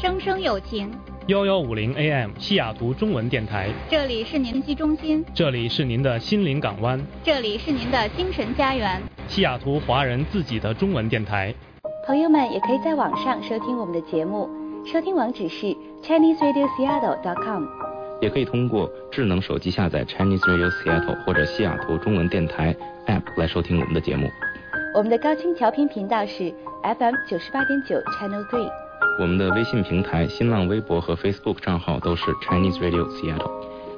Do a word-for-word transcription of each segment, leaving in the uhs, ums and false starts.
声声有情。 幺幺五零 A M 西雅图中文电台， 这里是您的信息中心， 这里是您的心灵港湾， 这里是您的精神家园， 西雅图华人自己的中文电台。 朋友们也可以在网上收听我们的节目，收听网址是 Chinese Radio Seattle dot com， 也可以通过智能手机下载 Chinese Radio Seattle 或者西雅图中文电台 App 来收听我们的节目。 我们的高清调频频道是 F M 九十八点九 Channel three。 我们的微信平台、新浪微博和 Facebook 账号都是 Chinese Radio Seattle。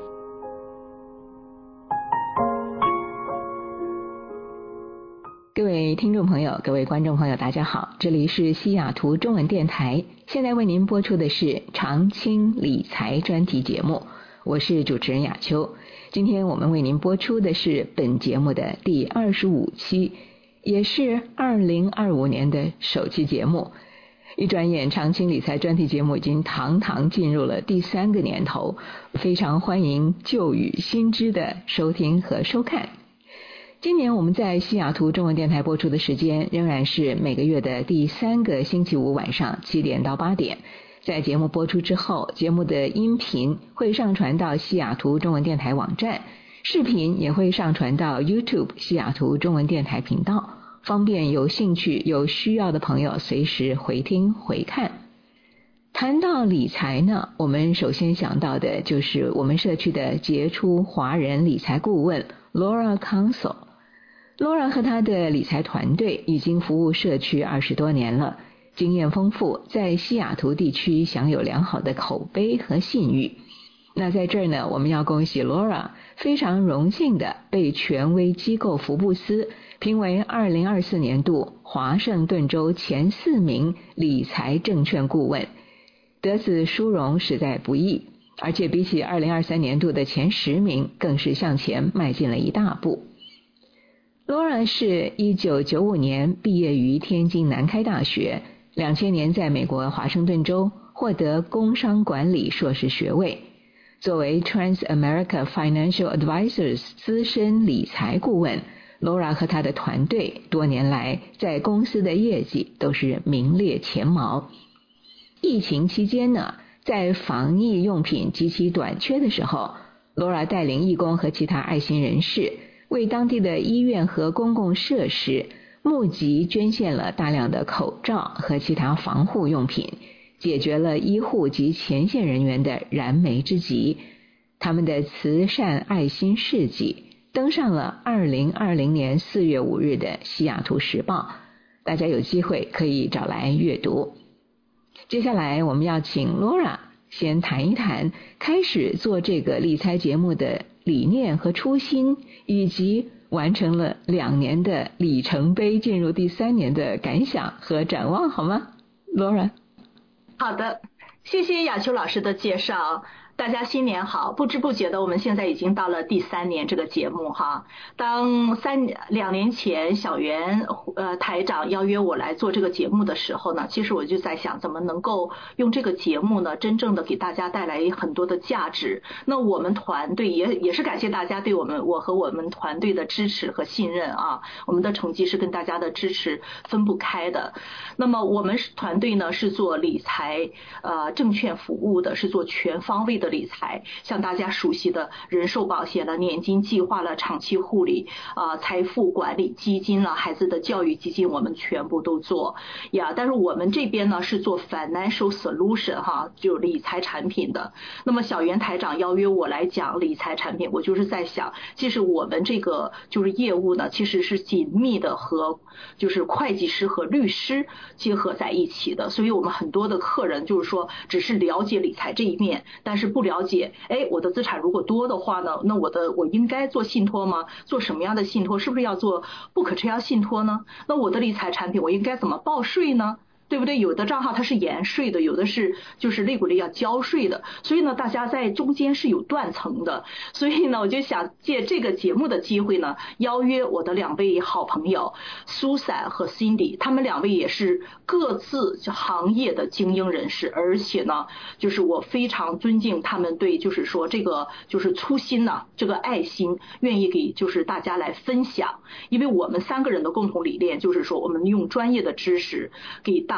各位听众朋友，各位观众朋友，大家好，这里是西雅图中文电台，现在为您播出的是常青理财专题节目，我是主持人雅秋。今天我们为您播出的是本节目的第二十五期，也是二零二五年的首期节目。一转眼，常青理财专题节目已经堂堂进入了第三个年头，非常欢迎旧与新知的收听和收看。今年我们在西雅图中文电台播出的时间仍然是每个月的第三个星期五晚上七点到八点。在节目播出之后，节目的音频会上传到西雅图中文电台网站，视频也会上传到 YouTube 西雅图中文电台频道，方便有兴趣有需要的朋友随时回听回看。谈到理财呢，我们首先想到的就是我们社区的杰出华人理财顾问 Laura Council。Laura 和她的理财团队已经服务社区二十多年了，经验丰富，在西雅图地区享有良好的口碑和信誉。那在这儿呢，我们要恭喜 Laura 非常荣幸的被权威机构福布斯评为二零二四年度华盛顿州前四名理财证券顾问，得此殊荣实在不易，而且比起二零二三年度的前十名更是向前迈进了一大步。Laura 是一九九五年毕业于天津南开大学，两千年在美国华盛顿州获得工商管理硕士学位。作为 Trans-America Financial Advisors 资深理财顾问， Laura 和她的团队多年来在公司的业绩都是名列前茅。疫情期间呢，在防疫用品极其短缺的时候， Laura 带领义工和其他爱心人士为当地的医院和公共设施募集捐献了大量的口罩和其他防护用品，解决了医护及前线人员的燃眉之急。他们的慈善爱心事迹登上了二零二零年四月五日的西雅图时报，大家有机会可以找来阅读。接下来我们要请 Laura 先谈一谈开始做这个理财节目的理念和初心，以及完成了两年的里程碑，进入第三年的感想和展望，好吗 Laura？ 好的，谢谢雅秋老师的介绍。大家新年好，不知不觉的我们现在已经到了第三年这个节目哈。当三两年前小袁呃台长邀约我来做这个节目的时候呢，其实我就在想怎么能够用这个节目呢真正的给大家带来很多的价值。那我们团队也也是感谢大家对我们我和我们团队的支持和信任啊，我们的成绩是跟大家的支持分不开的。那么我们团队呢是做理财呃证券服务的，是做全方位的的理财，像大家熟悉的人寿保险了、年金计划了、长期护理啊、呃、财富管理基金了、孩子的教育基金，我们全部都做呀。但是我们这边呢是做 financial solution 哈，就理财产品的。那么小袁台长邀约我来讲理财产品，我就是在想，其实我们这个就是业务呢，其实是紧密的和就是会计师和律师结合在一起的。所以我们很多的客人就是说只是了解理财这一面，但是不了解，哎，我的资产如果多的话呢，那我的我应该做信托吗？做什么样的信托？是不是要做不可质押信托呢？那我的理财产品我应该怎么报税呢？对不对？有的账号它是延税的，有的是就是类股类要交税的，所以呢大家在中间是有断层的。所以呢我就想借这个节目的机会呢，邀约我的两位好朋友 Susan 和 Cindy， 他们两位也是各自行业的精英人士，而且呢就是我非常尊敬他们对就是说这个就是粗心呢，这个爱心愿意给就是大家来分享。因为我们三个人的共同理念就是说，我们用专业的知识给大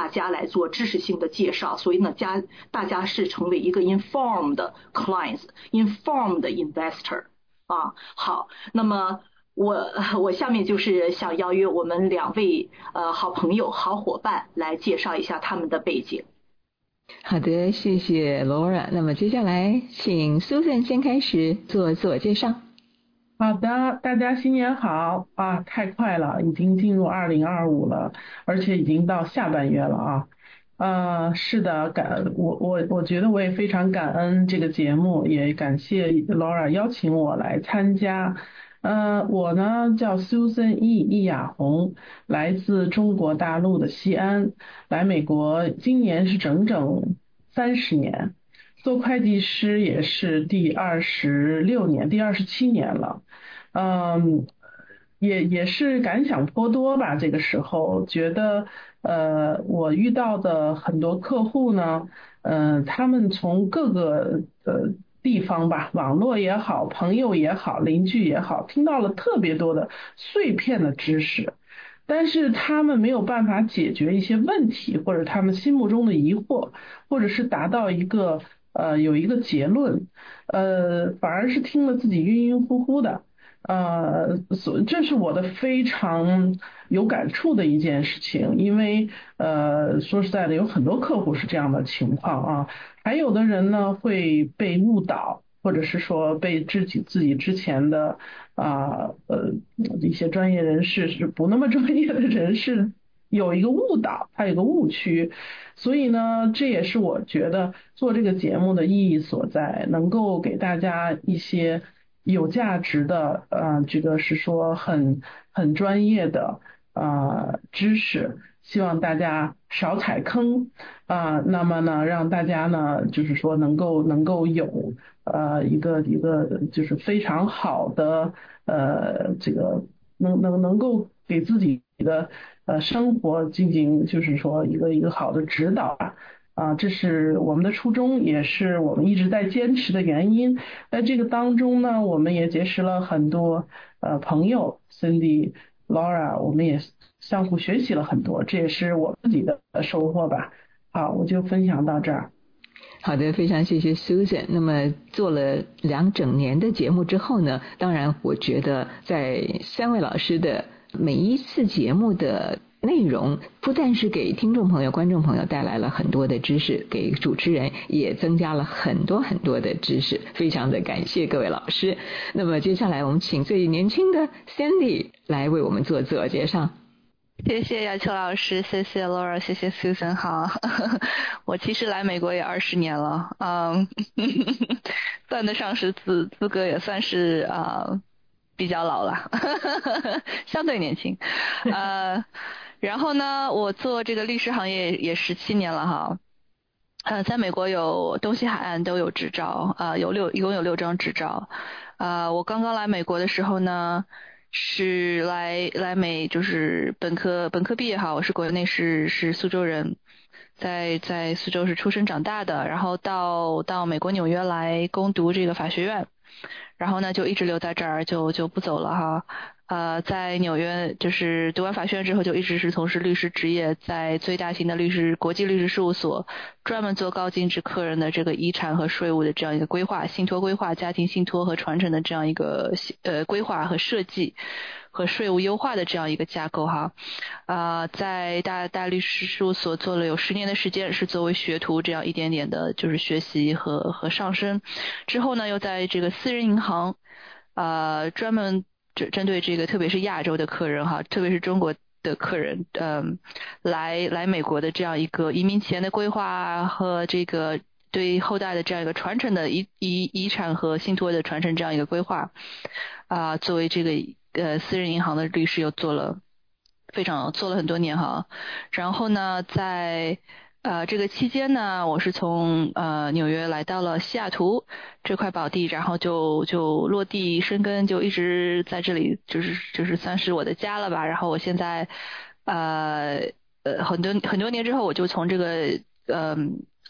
大家来做知识性的介绍，所以呢，家大家是成为一个 informed clients、informed investor 啊。好，那么我我下面就是想邀约我们两位呃好朋友、好伙伴来介绍一下他们的背景。 好的，谢谢 Laura。那么接下来请 Susan 先开始做自我介绍。 好的，大家新年好啊！太快了，已经进入二零二五了，而且已经到下半月了啊。呃，是的，感我我我觉得我也非常感恩这个节目，也感谢 Laura 邀请我来参加。呃，我呢叫 Susan 易易雅红，来自中国大陆的西安，来美国今年是整整三十年，做会计师也是第二十六年，第二十七年了。嗯，也也是感想颇多吧。这个时候觉得，呃，我遇到的很多客户呢，呃，他们从各个呃地方吧，网络也好，朋友也好，邻居也好，听到了特别多的碎片的知识，但是他们没有办法解决一些问题，或者他们心目中的疑惑，或者是达到一个呃有一个结论，呃，反而是听了自己晕晕乎乎的。呃，所这是我的非常有感触的一件事情，因为呃说实在的，有很多客户是这样的情况啊，还有的人呢会被误导，或者是说被自己自己之前的啊 呃, 呃一些专业人士是不那么专业的人士有一个误导，他有个误区，所以呢，这也是我觉得做这个节目的意义所在，能够给大家一些有价值的，呃，这个是说很很专业的呃知识，希望大家少踩坑啊、呃，那么呢，让大家呢，就是说能够能够有呃一个一个就是非常好的呃这个能能能够给自己的呃生活进行就是说一个一个好的指导吧。啊，这是我们的初衷，也是我们一直在坚持的原因。在这个当中呢，我们也结识了很多呃朋友 ，Cindy、Laura， 我们也相互学习了很多，这也是我自己的收获吧。好，我就分享到这儿。 好的，非常谢谢 Susan。那么做了两整年的节目之后呢，当然我觉得在三位老师的每一次节目的内容不但是给听众朋友、观众朋友带来了很多的知识，给主持人也增加了很多很多的知识，非常的感谢各位老师。那么接下来我们请最年轻的 Sandy 来为我们做自我介绍。 谢谢雅秋老师，谢谢 Laura， 谢谢 Susan。 好，我其实来美国也二十年了，嗯，算得上是资资格，也算是啊、呃、比较老了，相对年轻。呃，然后呢，我做这个律师行业也十七年了哈。呃，在美国有东西海岸都有执照，呃，有六一共有六张执照。呃，我刚刚来美国的时候呢，是来来美就是本科本科毕业哈，我是国内是是苏州人，在在苏州是出生长大的，然后到到美国纽约来攻读这个法学院，然后呢就一直留在这儿，就就不走了哈。呃，在纽约就是读完法学院之后，就一直是从事律师职业，在最大型的律师国际律师事务所，专门做高净值客人的这个遗产和税务的这样一个规划、信托规划、家庭信托和传承的这样一个呃规划和设计和税务优化的这样一个架构哈。啊、呃，在大大律师事务所做了有十年的时间，是作为学徒这样一点点的就是学习和和上升。之后呢，又在这个私人银行呃专门针针对这个特别是亚洲的客人哈，特别是中国的客人，嗯，来来美国的这样一个移民前的规划和这个对后代的这样一个传承的遗遗遗产和信托的传承这样一个规划啊、呃，作为这个呃私人银行的律师又做了非常做了很多年哈。然后呢，在呃这个期间呢，我是从呃纽约来到了西雅图这块宝地，然后就就落地生根，就一直在这里，就是就是算是我的家了吧。然后我现在呃呃很多很多年之后，我就从这个呃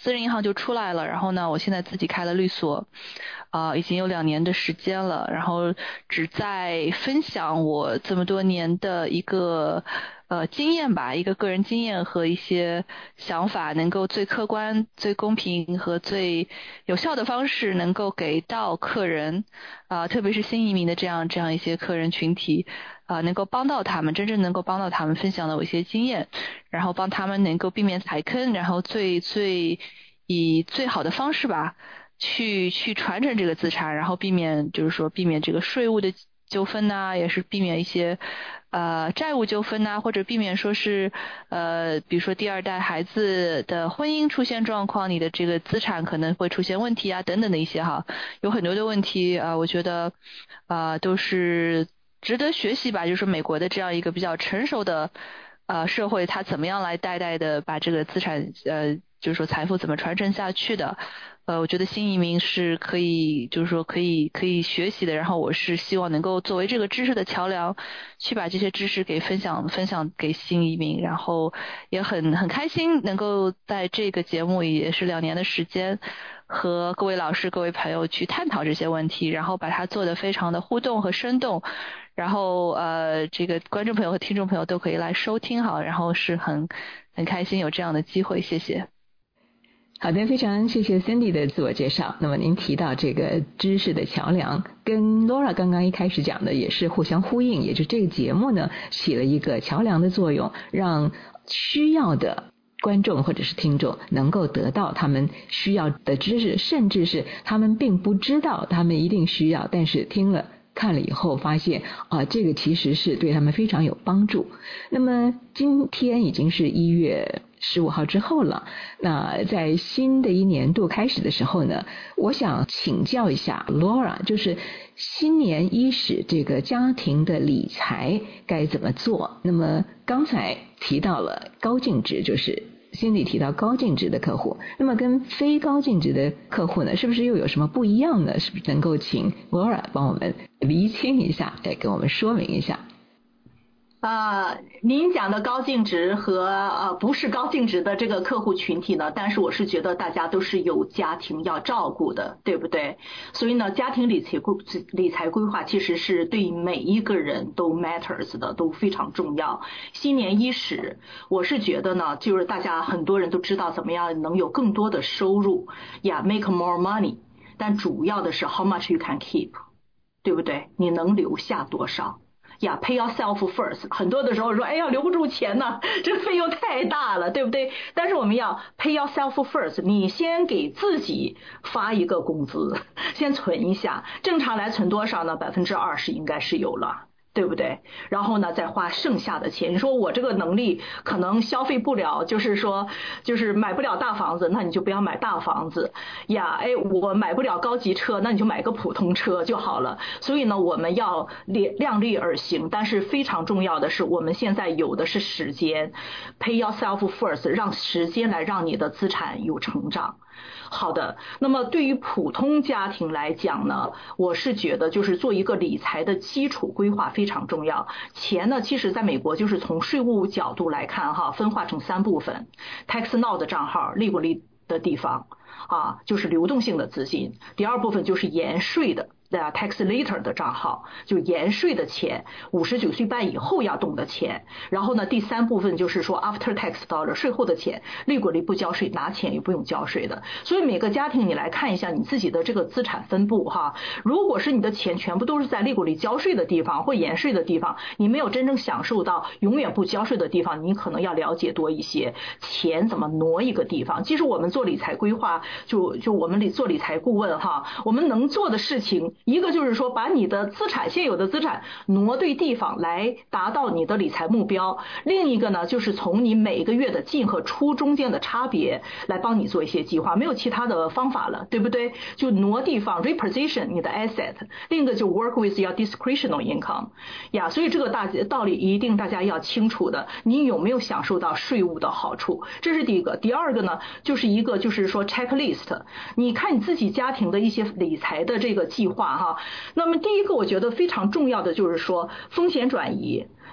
私人银行就出来了，然后呢，我现在自己开了律所，啊、呃，已经有两年的时间了，然后只在分享我这么多年的一个呃经验吧，一个个人经验和一些想法，能够最客观、最公平和最有效的方式，能够给到客人啊、呃，特别是新移民的这样这样一些客人群体。啊、呃，能够帮到他们，真正能够帮到他们，分享了我一些经验，然后帮他们能够避免踩坑，然后最最以最好的方式吧，去去传承这个资产，然后避免就是说避免这个税务的纠纷呐、啊，也是避免一些呃债务纠纷呐、啊，或者避免说是呃比如说第二代孩子的婚姻出现状况，你的这个资产可能会出现问题啊等等的一些哈，有很多的问题啊、呃，我觉得啊、呃、都是值得学习吧，就是美国的这样一个比较成熟的呃社会，它怎么样来代代的把这个资产呃就是说财富怎么传承下去的，呃我觉得新移民是可以就是说可以可以学习的，然后我是希望能够作为这个知识的桥梁，去把这些知识给分享分享给新移民，然后也很很开心能够在这个节目也是两年的时间。和各位老师各位朋友去探讨这些问题，然后把它做得非常的互动和生动，然后呃这个观众朋友和听众朋友都可以来收听好，然后是很很开心有这样的机会，谢谢。 好的，非常谢谢 Cindy 的自我介绍。那么您提到这个知识的桥梁，跟 Laura 刚刚一开始讲的也是互相呼应，也就是这个节目呢起了一个桥梁的作用，让需要的观众或者是听众能够得到他们需要的知识，甚至是他们并不知道他们一定需要，但是听了看了以后发现啊、呃，这个其实是对他们非常有帮助。那么今天已经是一月十五号之后了，那在新的一年度开始的时候呢，我想请教一下 Laura， 就是新年伊始这个家庭的理财该怎么做？那么刚才提到了高净值，就是Cindy 提到高净值的客户，那么跟非高净值的客户呢，是不是又有什么不一样呢？是不是能够请 Laura 帮我们厘清一下，来给我们说明一下？ 呃，您讲的高净值和呃不是高净值的这个客户群体呢，但是我是觉得大家都是有家庭要照顾的，对不对？所以呢，家庭理财规理财规划其实是对每一个人都 matters 的，都非常重要。新年伊始，我是觉得呢，就是大家很多人都知道怎么样能有更多的收入呀、yeah, make more money， 但主要的是 how much you can keep， 对不对？你能留下多少？呀、yeah, ，pay yourself first。很多的时候说，哎呀，留不住钱呢，这费用太大了，对不对？但是我们要 pay yourself first， 你先给自己发一个工资，先存一下。正常来存多少呢？百分之二十应该是有了。对不对？然后呢，再花剩下的钱。你说我这个能力可能消费不了，就是说，就是买不了大房子，那你就不要买大房子呀。哎，我买不了高级车，那你就买个普通车就好了。所以呢，我们要量力而行。但是非常重要的是，我们现在有的是时间 ，pay yourself first， 让时间来让你的资产有成长。好的，那么对于普通家庭来讲呢，我是觉得就是做一个理财的基础规划非常重要。钱呢，其实在美国就是从税务角度来看哈，分化成三部分 ：tax now 的账号、利滚利的地方啊，就是流动性的资金；第二部分就是延税的。tax later 的账号，就延税的钱，五十九岁半以后要动的钱。然后呢，第三部分就是说 after tax dollar 税后的钱，利滚利不交税，拿钱也不用交税的。所以每个家庭你来看一下你自己的这个资产分布哈，如果是你的钱全部都是在利滚利交税的地方或延税的地方，你没有真正享受到永远不交税的地方，你可能要了解多一些钱怎么挪一个地方。其实我们做理财规划，就就我们理做理财顾问哈，我们能做的事情。一个就是说把你的资产现有的资产挪对地方来达到你的理财目标，另一个呢就是从你每个月的进和出中间的差别来帮你做一些计划，没有其他的方法了，对不对？就挪地方 reposition 你的 asset， 另一个就 work with your discretional income 呀，所以这个大道理一定大家要清楚的，你有没有享受到税务的好处，这是第一个。第二个呢就是一个就是说 checklist， 你看你自己家庭的一些理财的这个计划哈，那么第一个我觉得非常重要的就是说风险转移。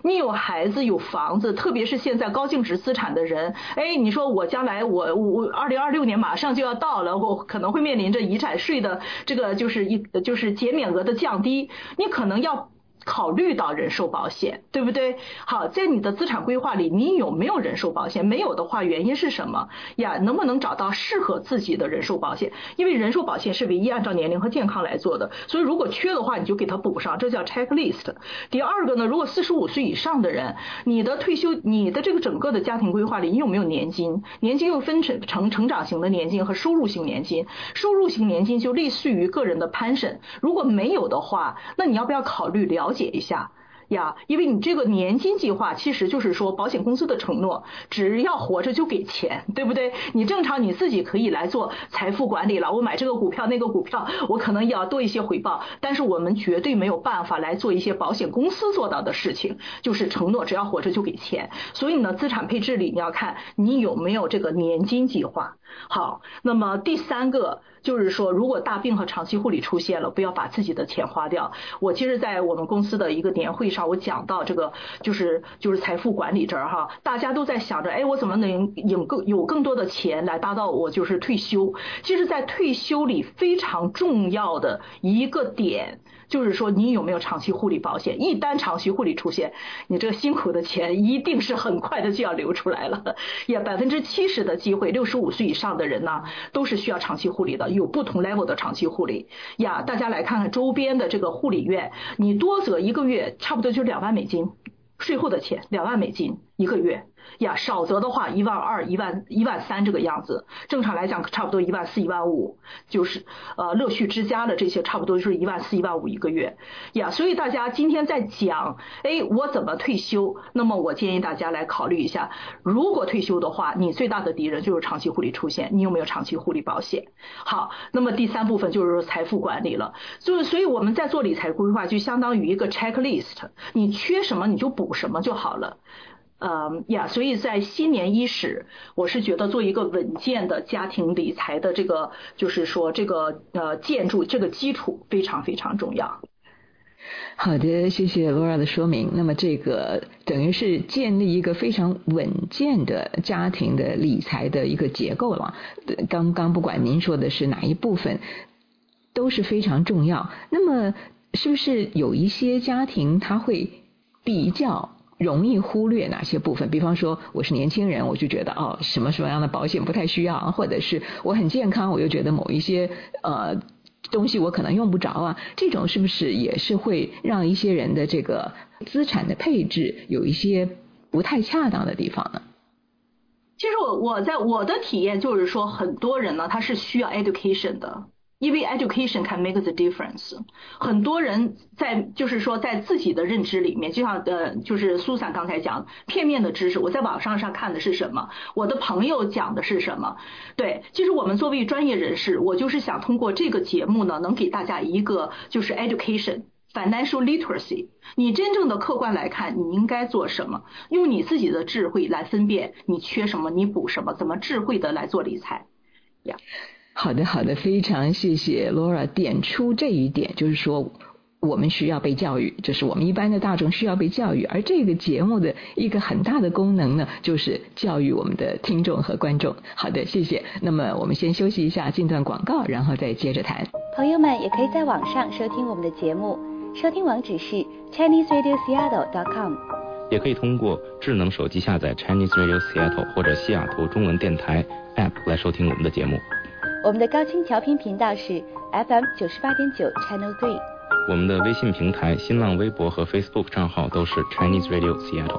你有孩子有房子，特别是现在高净值资产的人，哎，你说我将来我我二零二六年马上就要到了，我可能会面临着遗产税的这个就是一就是减免额的降低，你可能要考虑到人寿保险，对不对？好，在你的资产规划里，你有没有人寿保险？没有的话，原因是什么呀？能不能找到适合自己的人寿保险？因为人寿保险是唯一按照年龄和健康来做的，所以如果缺的话，你就给它补上，这叫 checklist。第二个呢，如果四十五岁以上的人，你的退休，你的这个整个的家庭规划里，你有没有年金？年金又分成成成长型的年金和收入型年金。收入型年金就类似于个人的 pension， 如果没有的话，那你要不要考虑了解一下呀？因为你这个年金计划其实就是说保险公司的承诺，只要活着就给钱，对不对？你正常你自己可以来做财富管理了，我买这个股票那个股票，我可能也要多一些回报，但是我们绝对没有办法来做一些保险公司做到的事情，就是承诺只要活着就给钱。所以呢，资产配置里你要看你有没有这个年金计划。好，那么第三个就是说，如果大病和长期护理出现了，不要把自己的钱花掉。我其实在我们公司的一个年会上，我讲到这个就是就是财富管理这儿哈，大家都在想着，哎，我怎么能有更有更多的钱来达到我就是退休？其实，在退休里非常重要的一个点，就是说你有没有长期护理保险？一旦长期护理出现，你这个辛苦的钱一定是很快的就要流出来了。也百分之七十的机会，六十五岁以上的人呢，都是需要长期护理的，有不同 level 的长期护理呀。大家来看看周边的这个护理院，你多则一个月差不多就两万美金，税后的钱两万美金一个月呀，少则的话一万二、一万一万三这个样子，正常来讲差不多一万四、一万五，就是呃乐趣之家的这些差不多就是一万四、一万五一个月呀。所以大家今天在讲，哎，我怎么退休？那么我建议大家来考虑一下，如果退休的话，你最大的敌人就是长期护理出现，你有没有长期护理保险？好，那么第三部分就是财富管理了，就是所以我们在做理财规划，就相当于一个 checklist， 你缺什么你就补什么就好了。呃呀，所以在新年伊始，我是觉得做一个稳健的家庭理财的这个，就是说这个呃建筑这个基础非常非常重要。 好的，谢谢 Laura 的说明。那么这个等于是建立一个非常稳健的家庭的理财的一个结构了。刚刚不管您说的是哪一部分，都是非常重要。那么是不是有一些家庭他会比较容易忽略哪些部分？比方说我是年轻人，我就觉得哦什么什么样的保险不太需要，或者是我很健康，我又觉得某一些呃东西我可能用不着啊，这种是不是也是会让一些人的这个资产的配置有一些不太恰当的地方呢？ 其实我我在我的体验就是说，很多人呢他是需要 education 的。因为 education can make the difference， 很多人在就是说在自己的认知里面，就像呃就是苏珊刚才讲片面的知识，我在网上上看的是什么，我的朋友讲的是什么，对，其实我们作为专业人士，我就是想通过这个节目呢，能给大家一个就是 education。Financial literacy， 你真正的客观来看，你应该做什么？用你自己的智慧来分辨你缺什么，你补什么，怎么智慧的来做理财呀。Yeah. 好的好的，非常谢谢 Laura 点出这一点，就是说我们需要被教育，就是我们一般的大众需要被教育，而这个节目的一个很大的功能呢，就是教育我们的听众和观众。好的，谢谢。那么我们先休息一下，进段广告，然后再接着谈。 朋友们也可以在网上收听我们的节目，收听网址是 Chinese Radio Seattle dot com， 也可以通过智能手机下载 Chinese Radio Seattle 或者西雅图中文电台 App 来收听我们的节目。 我们的高清调频频道是 F M 九十八点九 Channel Three。 我们的微信平台、新浪微博和 Facebook 账号都是 Chinese Radio Seattle。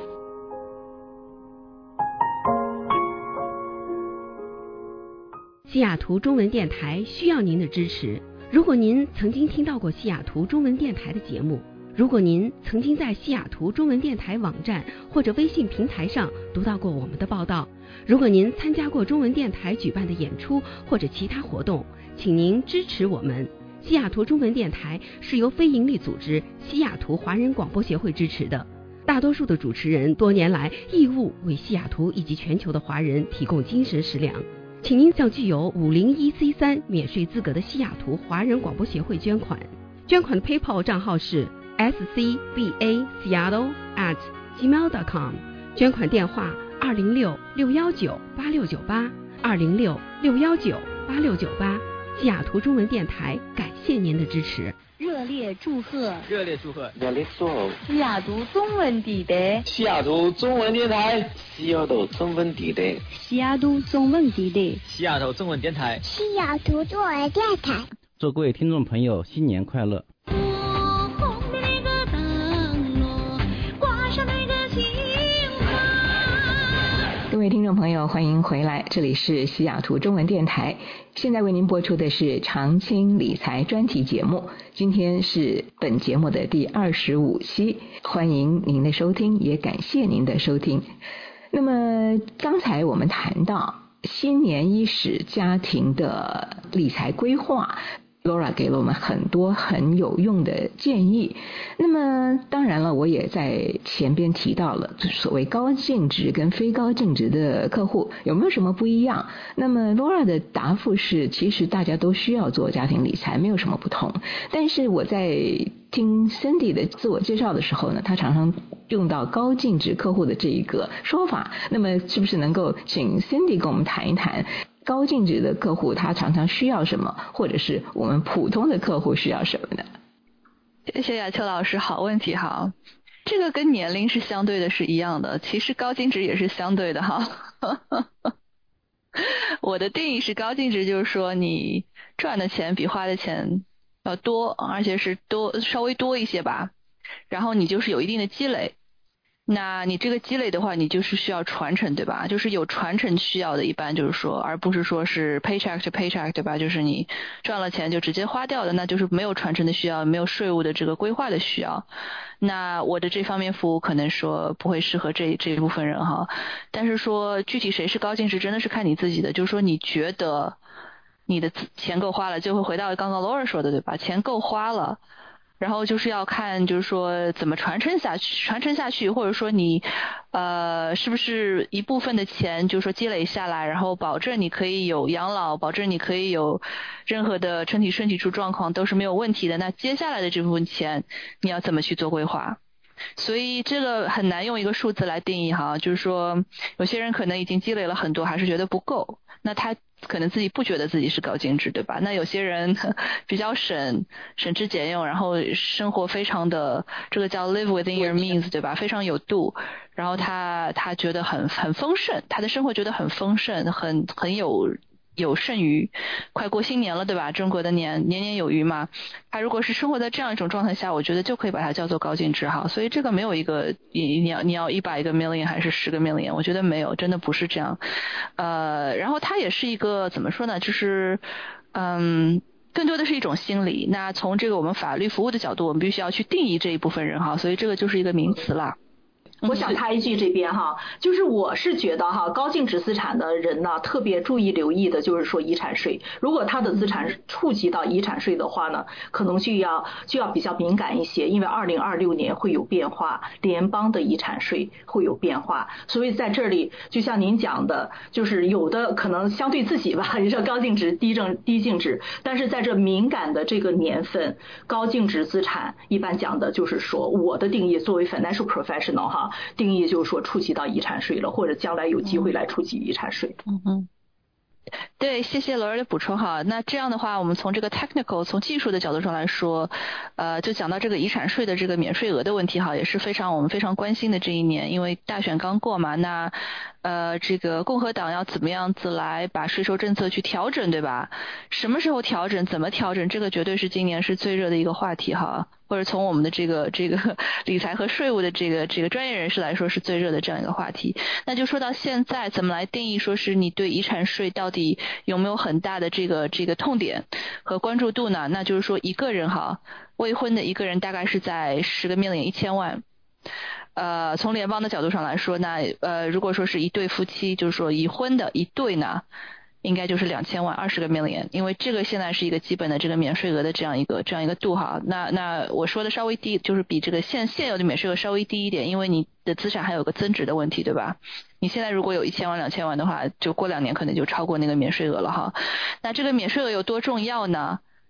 西雅图中文电台需要您的支持。如果您曾经听到过西雅图中文电台的节目，如果您曾经在西雅图中文电台网站或者微信平台上读到过我们的报道，如果您参加过中文电台举办的演出或者其他活动，请您支持我们。西雅图中文电台是由非营利组织西雅图华人广播协会支持的，大多数的主持人多年来义务为西雅图以及全球的华人提供精神食粮。请您向具有五零一 C 三 免税资格的西雅图华人广播协会捐款，捐款的 PayPal 账号是 S C B A Seattle at gmail dot com， 捐款电话二零六六幺九八六九八二零六六幺九八六九八。西雅图中文电台感谢您的支持。 热烈祝贺！ 热烈祝贺！ 热烈祝贺！ 西雅图中文电台， 西雅图中文电台，西雅图中文电台， 西雅图中文电台， 西雅图中文电台， 西雅图中文电台。 祝各位听众朋友新年快乐！ 各位听众朋友，欢迎回来，这里是西雅图中文电台，现在为您播出的是长青理财专题节目，今天是本节目的第二十五期，欢迎您的收听，也感谢您的收听。那么刚才我们谈到新年伊始家庭的理财规划，Laura 给了我们很多很有用的建议。那么当然了，我也在前边提到了所谓高净值跟非高净值的客户有没有什么不一样。那么 Laura 的答复是，其实大家都需要做家庭理财，没有什么不同。但是我在听 Cindy 的自我介绍的时候呢，他常常用到高净值客户的这一个说法。那么是不是能够请 Cindy 跟我们谈一谈高净值的客户他常常需要什么，或者是我们普通的客户需要什么呢？ 谢谢雅秋老师，好问题哈。这个跟年龄是相对的，是一样的，其实高净值也是相对的哈。我的定义是高净值就是说你赚的钱比花的钱要多，而且是多稍微多一些吧，然后你就是有一定的积累。那你这个积累的话，你就是需要传承，对吧？就是有传承需要的，一般就是说，而不是说是 paycheck to paycheck， 对吧？就是你赚了钱就直接花掉的，那就是没有传承的需要，没有税务的这个规划的需要。那我的这方面服务可能说不会适合这这一部分人哈。但是说具体谁是高净值，真的是看你自己的，就是说你觉得你的钱够花了，就会回到刚刚 Laura 说的，对吧？钱够花了。然后就是要看，就是说怎么传承下去，传承下去，或者说你，呃，是不是一部分的钱，就是说积累下来，然后保证你可以有养老，保证你可以有任何的身体身体出状况都是没有问题的。那接下来的这部分钱，你要怎么去做规划？所以这个很难用一个数字来定义哈，就是说有些人可能已经积累了很多，还是觉得不够，那他可能自己不觉得自己是高净值，对吧？那有些人比较省省吃俭用，然后生活非常的这个叫 live within your means， 对吧？非常有度，然后他他觉得很很丰盛，他的生活觉得很丰盛，很很有有剩余，快过新年了，对吧？中国的年年年有余嘛。他如果是生活在这样一种状态下，我觉得就可以把它叫做高净值哈。所以这个没有一个你你要你要一百个 million 还是十个 million， 我觉得没有，真的不是这样。呃，然后它也是一个怎么说呢？就是嗯。更多的是一种心理。那从这个我们法律服务的角度，我们必须要去定义这一部分人哈，所以这个就是一个名词啦。 我想插一句，这边哈，就是我是觉得哈，高净值资产的人呢，特别注意留意的就是说遗产税。如果他的资产触及到遗产税的话呢，可能就要就要比较敏感一些，因为二零二六年会有变化，联邦的遗产税会有变化。所以在这里，就像您讲的，就是有的可能相对自己吧，也叫高净值、低正低净值，但是在这敏感的这个年份，高净值资产一般讲的就是说，我的定义作为 financial professional 哈。定义就是说触及到遗产税了，或者将来有机会来触及遗产税。 嗯嗯。对，谢谢罗尔的补充哈。那这样的话，我们从这个 technical 从技术的角度上来说，呃，就讲到这个遗产税的这个免税额的问题哈，也是非常我们非常关心的这一年，因为大选刚过嘛，那呃，这个共和党要怎么样子来把税收政策去调整，对吧？什么时候调整，怎么调整，这个绝对是今年是最热的一个话题哈。或者从我们的这个这个理财和税务的这个这个专业人士来说是最热的这样一个话题。那就说到现在怎么来定义说是你对遗产税到底有没有很大的这个这个痛点和关注度呢？那就是说一个人哈，未婚的一个人大概是在十个 million 一千万。呃，从联邦的角度上来说，那呃如果说是一对夫妻，就是说已婚的一对呢，应该就是两千万，二十个 million， 因为这个现在是一个基本的这个免税额的这样一个这样一个度哈。那那我说的稍微低，就是比这个现现有的免税额稍微低一点，因为你的资产还有个增值的问题，对吧？你现在如果有一千万、两千万的话，就过两年可能就超过那个免税额了哈。那这个免税额有多重要呢？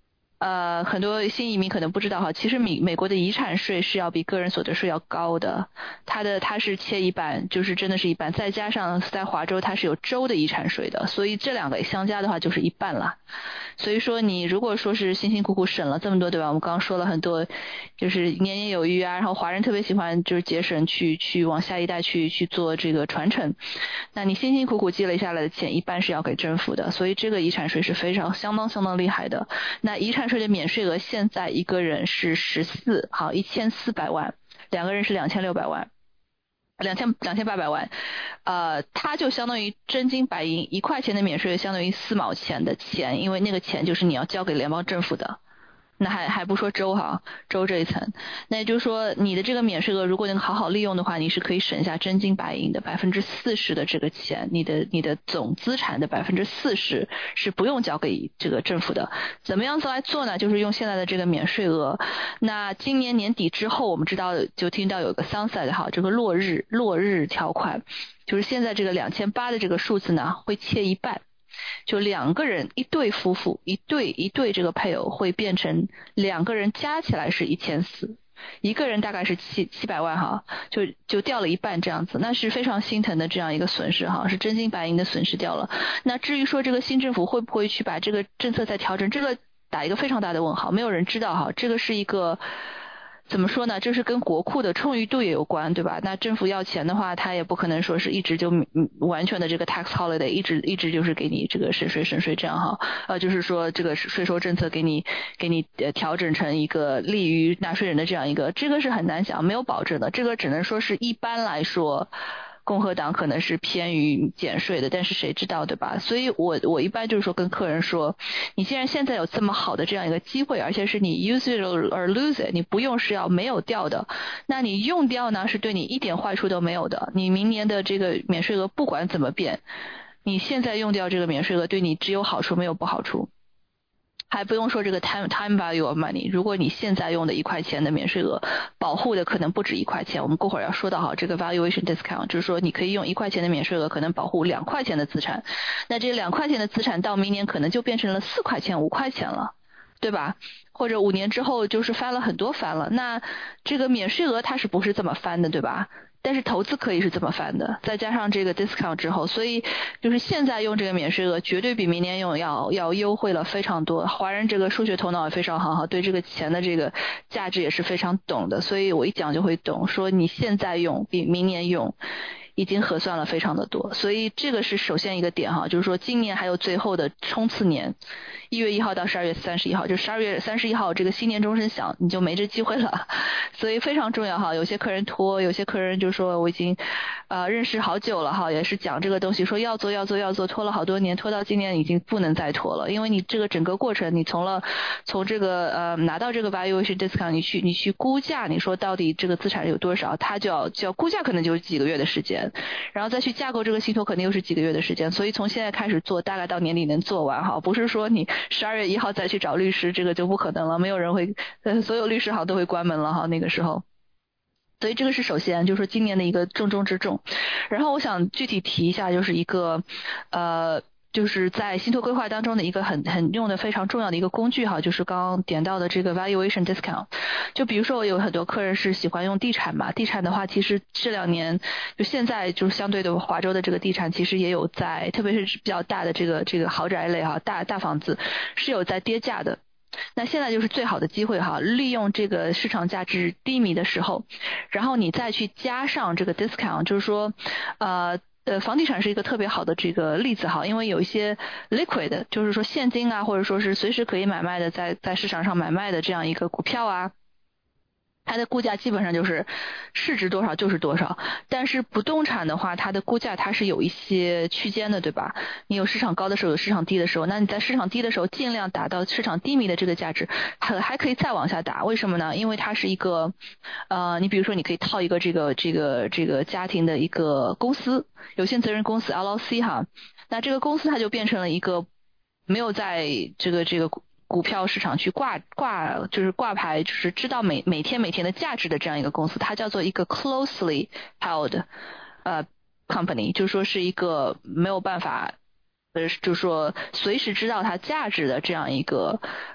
呃，很多新移民可能不知道哈，其实美美国的遗产税是要比个人所得税要高的，它的它是切一半，就是真的是一半，再加上在华州它是有州的遗产税的，所以这两个相加的话就是一半了。所以说你如果说是辛辛苦苦省了这么多，对吧？我们刚刚说了很多，就是年年有余啊，然后华人特别喜欢就是节省去去往下一代去去做这个传承，那你辛辛苦苦积累下来的钱一半是要给政府的，所以这个遗产税是非常相当相当厉害的。那遗产税的免税额现在一个人是十四，好，一千四百万，两个人是两千六百万。两千两千八百万，呃，它就相当于真金白银，一块钱的免税相当于四毛钱的钱，因为那个钱就是你要交给联邦政府的。那还还不说州哈，州这一层，那也就是说你的这个免税额如果能好好利用的话，你是可以省下真金白银的百分之四十的这个钱，你的你的总资产的百分之四十是不用交给这个政府的。怎么样子来做呢？就是用现在的这个免税额。那今年年底之后，我们知道就听到有个 sunset 哈，这个落日落日条款，就是现在这个两千八的这个数字呢会切一半。就两个人一对夫妇一对一对这个配偶会变成两个人加起来是一千四，一个人大概是七七百万哈，就就掉了一半这样子，那是非常心疼的这样一个损失哈，是真金白银的损失掉了。那至于说这个新政府会不会去把这个政策再调整，这个打一个非常大的问号，没有人知道哈，这个是一个。怎么说呢？这是跟国库的充裕度也有关，对吧？那政府要钱的话，他也不可能说是一直就完全的这个 tax holiday， 一直一直就是给你这个省税省税这样哈。呃，就是说这个税收政策给你给你呃调整成一个利于纳税人的这样一个，这个是很难讲，没有保证的。这个只能说是一般来说。共和党可能是偏于减税的，但是谁知道，对吧？所以我我一般就是说跟客人说，你既然现在有这么好的这样一个机会，而且是你 use it or lose it， 你不用是要没有掉的，那你用掉呢是对你一点坏处都没有的。你明年的这个免税额不管怎么变，你现在用掉这个免税额对你只有好处没有不好处。还不用说这个 time time value of money， 如果你现在用的一块钱的免税额保护的可能不止一块钱，我们过会儿要说到好这个 valuation discount， 就是说你可以用一块钱的免税额可能保护两块钱的资产，那这两块钱的资产到明年可能就变成了四块钱五块钱了，对吧？或者五年之后就是翻了很多番了，那这个免税额它是不是这么翻的，对吧？但是投资可以是这么翻的，再加上这个 discount 之后，所以就是现在用这个免税额绝对比明年用要要优惠了非常多。华人这个数学头脑也非常好，对这个钱的这个价值也是非常懂的，所以我一讲就会懂，说你现在用比明年用已经核算了非常的多，所以这个是首先一个点哈，就是说今年还有最后的冲刺年，一月一号到十二月三十一号，就十二月三十一号这个新年钟声响，你就没这机会了，所以非常重要哈。有些客人拖，有些客人就说我已经呃认识好久了哈，也是讲这个东西，说要做要做要做，拖了好多年，拖到今年已经不能再拖了，因为你这个整个过程，你从了从这个呃拿到这个 valuation discount， 你去你去估价，你说到底这个资产有多少，它就要就要估价，可能就是几个月的时间。然后再去架构这个信托肯定又是几个月的时间，所以从现在开始做大概到年底能做完哈，不是说你十二月一号再去找律师这个就不可能了，没有人会呃所有律师行都会关门了哈那个时候。所以这个是首先就是说今年的一个重中之重。然后我想具体提一下就是一个呃就是在信托规划当中的一个很很用的非常重要的一个工具哈，就是刚刚点到的这个 valuation discount。就比如说我有很多客人是喜欢用地产嘛，地产的话其实这两年就现在就是相对的华州的这个地产其实也有在，特别是比较大的这个这个豪宅类哈，大大房子是有在跌价的。那现在就是最好的机会哈，利用这个市场价值低迷的时候，然后你再去加上这个 discount， 就是说呃呃，房地产是一个特别好的这个例子哈，因为有一些 liquid， 就是说现金啊，或者说是随时可以买卖的，在在市场上买卖的这样一个股票啊，它的估价基本上就是市值多少就是多少。但是不动产的话，它的估价它是有一些区间的，对吧？你有市场高的时候，有市场低的时候，那你在市场低的时候尽量打到市场低迷的这个价值，还还可以再往下打。为什么呢？因为它是一个呃，你比如说你可以套一个这个这个这个家庭的一个公司，有限责任公司 L L C 哈，那这个公司它就变成了一个没有在这个这个股票市场去挂挂就是挂牌，就是知道每每天每天的价值的这样一个公司，它叫做一个 closely held 呃 company， 就是说是一个没有办法呃就是说随时知道它价值的这样一个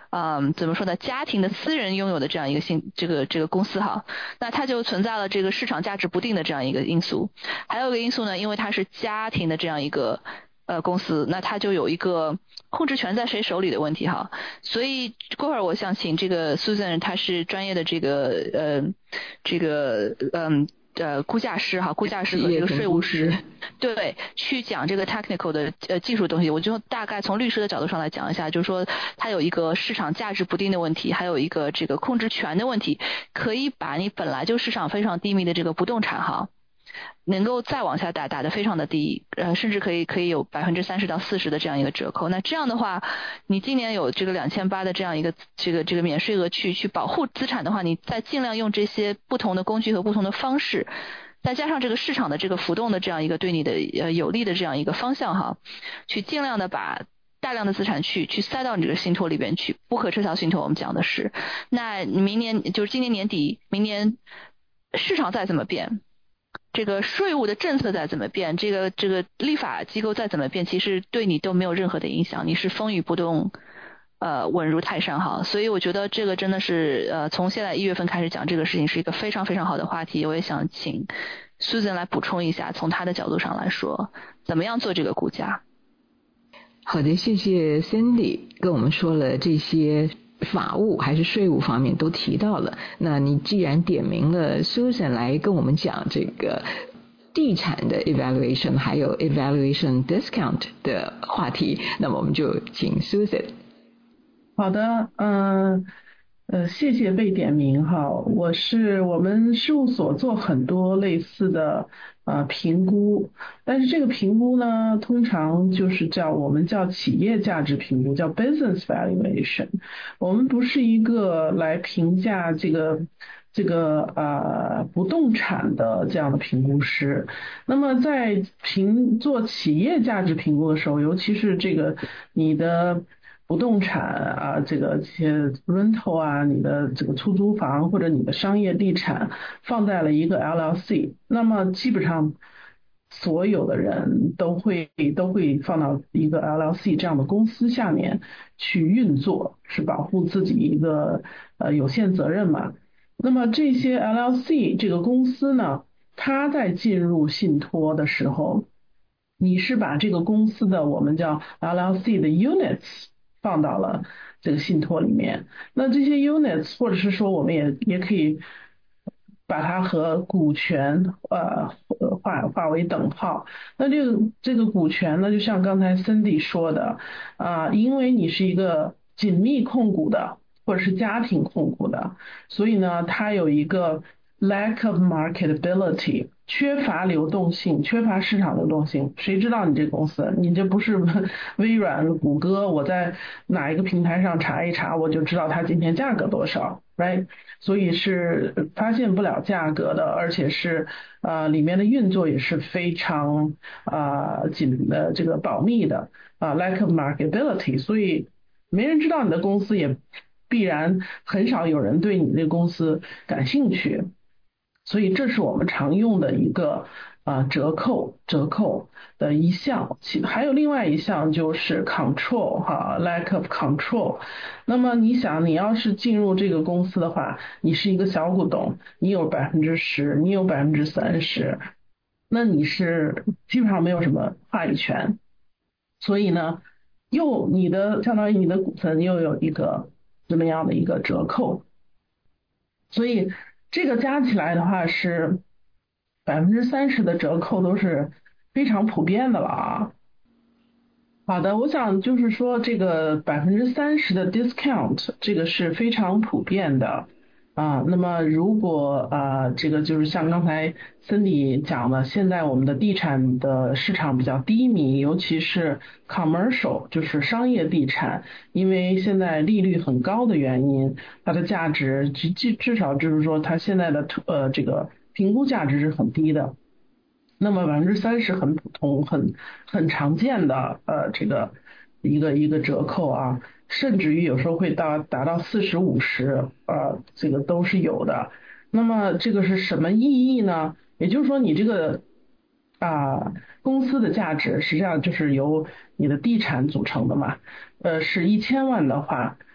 嗯，怎么说呢？家庭的私人拥有的这样一个信，这个这个公司哈，那它就存在了这个市场价值不定的这样一个因素。还有一个因素呢，因为它是家庭的这样一个呃公司，那它就有一个控制权在谁手里的问题哈。所以过会儿我想请这个 Susan， 她是专业的这个呃这个嗯。呃，估价师哈，估价师和这个税务师，对，去讲这个 technical 的呃技术的东西，我就大概从律师的角度上来讲一下，就是说它有一个市场价值不定的问题，还有一个这个控制权的问题，可以把你本来就市场非常低迷的这个不动产哈，能够再往下打，打得非常的低，呃，甚至可以可以有百分之三十到四十的这样一个折扣。那这样的话，你今年有这个两千八的这样一个这个这个免税额去去保护资产的话，你再尽量用这些不同的工具和不同的方式，再加上这个市场的这个浮动的这样一个对你的呃有利的这样一个方向哈，去尽量的把大量的资产去去塞到你这个信托里边去，不可撤销信托我们讲的是，那明年就是今年年底，明年市场再怎么变。这个税务的政策再怎么变，这个这个立法机构再怎么变，其实对你都没有任何的影响，你是风雨不动，呃，稳如泰山哈。所以我觉得这个真的是呃，从现在一月份开始讲这个事情是一个非常非常好的话题。我也想请 Susan 来补充一下，从她的角度上来说，怎么样做这个估价？ 好的，谢谢 Cindy 跟我们说了这些。法务还是税务方面都提到了，那你既然点名了 Susan 来跟我们讲这个地产的 evaluation 还有 evaluation discount 的话题，那么我们就请 Susan。 好的，嗯呃谢谢被点名哈，我是我们事务所做很多类似的呃评估，但是这个评估呢通常就是叫我们叫企业价值评估，叫 business valuation。 我们不是一个来评价这个这个呃不动产的这样的评估师。那么在评做企业价值评估的时候，尤其是这个你的不动产啊，这个这些 rental 啊，你的这个出租房或者你的商业地产放在了一个 L L C， 那么基本上所有的人都会都会放到一个 L L C 这样的公司下面去运作，是保护自己一个呃有限责任嘛。那么这些 L L C 这个公司呢，它在进入信托的时候，你是把这个公司的我们叫 L L C 的 units放到了这个信托里面，那这些 units 或者是说我们也也可以把它和股权呃划划为等号。那这个这个股权呢，就像刚才 Cindy 说的啊、呃，因为你是一个紧密控股的或者是家庭控股的，所以呢它有一个 lack of marketability， 缺乏流动性，缺乏市场流动性。谁知道你这个公司？你这不是微软、谷歌，我在哪一个平台上查一查，我就知道它今天价格多少 ，right？ 所以是发现不了价格的，而且是呃里面的运作也是非常啊、呃、紧的这个保密的啊、呃、lack of marketability， 所以没人知道你的公司，也必然很少有人对你这个公司感兴趣。所以这是我们常用的一个啊、呃、折扣折扣的一项，还有另外一项就是 control 哈 lack of control。那么你想，你要是进入这个公司的话，你是一个小股东，你有百分之十，你有百分之三十，那你是基本上没有什么话语权。所以呢，又你的相当于你的股份又有一个怎么样的一个折扣，所以这个加起来的话是百分之三十的折扣，都是非常普遍的了啊。好的，我想就是说这个百分之三十的 discount， 这个是非常普遍的啊。那么如果啊这个就是像刚才森迪讲的，现在我们的地产的市场比较低迷，尤其是 commercial 就是商业地产，因为现在利率很高的原因，它的价值至至少就是说它现在的呃这个评估价值是很低的。那么百分之三十很普通，很很常见的呃这个一个一个折扣啊，甚至于有时候会到达到四十五十，呃这个都是有的。那么这个是什么意义呢？也就是说你这个啊、呃、公司的价值实际上就是由你的地产组成的嘛，呃是一千万的话，